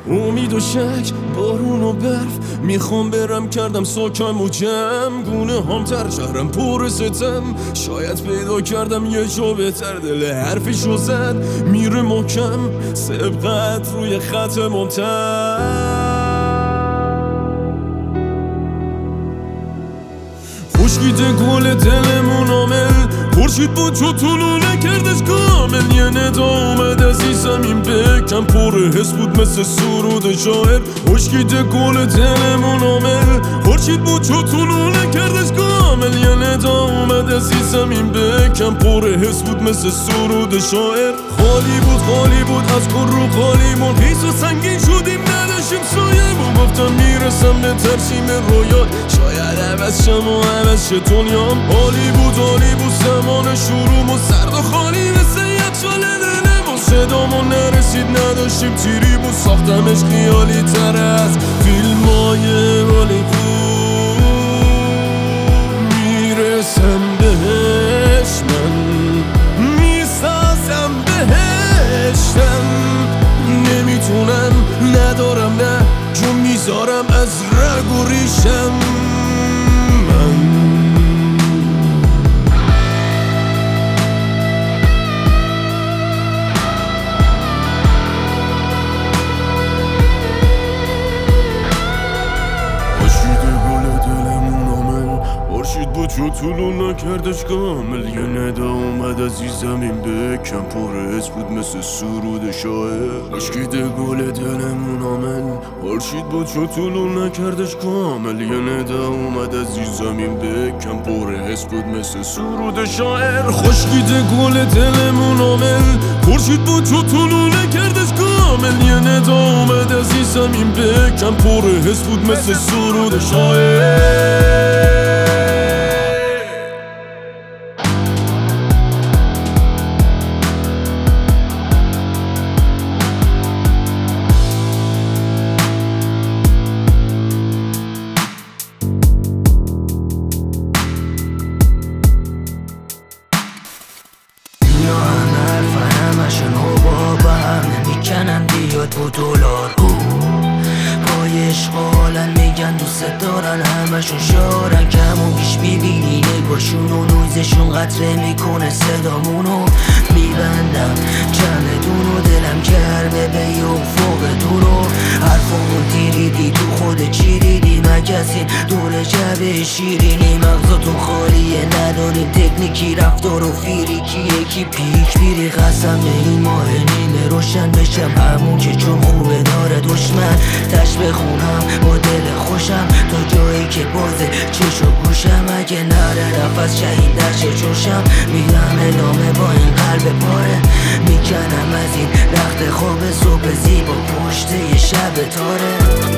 امید و شک، بارون و برف، میخوام برم کردم ساکم و جمع. گونه هم تر شهرم پر ستم، شاید پیدا کردم یه جا بهتر. دل حرفشو زد میره محکم، سبقت روی خط ممتد. خشکیده گل دلمون آمل، خورشید بود چو طلوع نکردش کامل. یه ندا اومد از این زمین بکم، پر حس بود مثل سرود شاعر. خشکیده گل دلمون آمل، خورشید بود چو طلوع نکردش کامل. یه ندا اومد از این زمین بکم، پر حس بود مثل سرود شاعر. خالی بود از پر رو خالیمون، حیث و سنگین شدیم نداشتیم سایمون. گفتم میرسم به ترسیم رویا، شاید عوض شم و عوض شه دنیام. عالی بود زمان شروعمون، سرد و خالی مثل یخچال دلمون. صدامون نرسید نداشتیم تیری بود، ساختمش خیالی تر از فیلمای هالیوود. میرسم بهش، من میسازم بهشتم. نمیتونم، ندارم، نه جون میذارم از رگ و ریشم. چو طلوع نکردش کامل. یه ندا اومد از این زمین بکم، پر حس بود مثل سرود شاعر. خشکیده گل دلمون آمل، خورشید بود چو طلوع نکردش کامل. یه ندا اومد از این زمین بکم، پر حس بود مثل سرود شاعر. خشکیده گل دلمون آمل، خورشید بود چو طلوع نکردش کامل. یه ندا اومد از این زمین بکم، پر حس بود مثل سرود شاعر. نمیکنم بیاد با دلار، پای عشق حالن میگن دوست دارن، همشون شارن. کم و بیش میبینی نگاشون و نویزشون قطره میکنه صدامونو. میبندم جمعتون و دلم کرده به یه افق دورو. حرفمون دیدی تو خود چی دیدی؟ مگسین دور جبه شیرینی. مغزاتون خالیه، نداریم تکنیکی، رفتار و فیریکی. یکی پیک بیری قسم به این ماه نیمه روشن بشم، همون که چون خوبه داره دشمن. تش بخونم با دل خوشم تا جایی که بازه چش و گوشم. اگه نره نفس شهید در چه جوشم، میرم ادامه با این قلب پاره. میکنم از این رخت خواب صبح زیبا پشت یه شب تاره.